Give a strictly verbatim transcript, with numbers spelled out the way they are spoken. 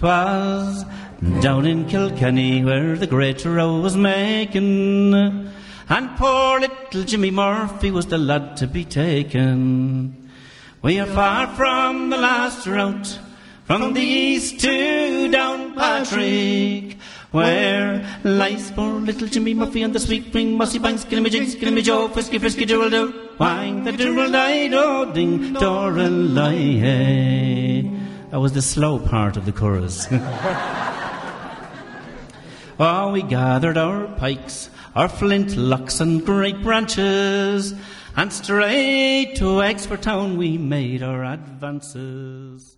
'Twas down in Kilkenny where the great row was making, and poor little Jimmy Murphy was the lad to be taken. We are far from the last route, from the east to Downpatrick, where lies poor little Jimmy Murphy on the sweet spring mossy banks. Killy me jigs, killy me joe, frisky frisky jewel do, wang the jewel die do, ding dorelai. Hey. That was the slow part of the chorus. Oh, we gathered our pikes, our flintlocks and great branches, and straight to Exford town we made our advances.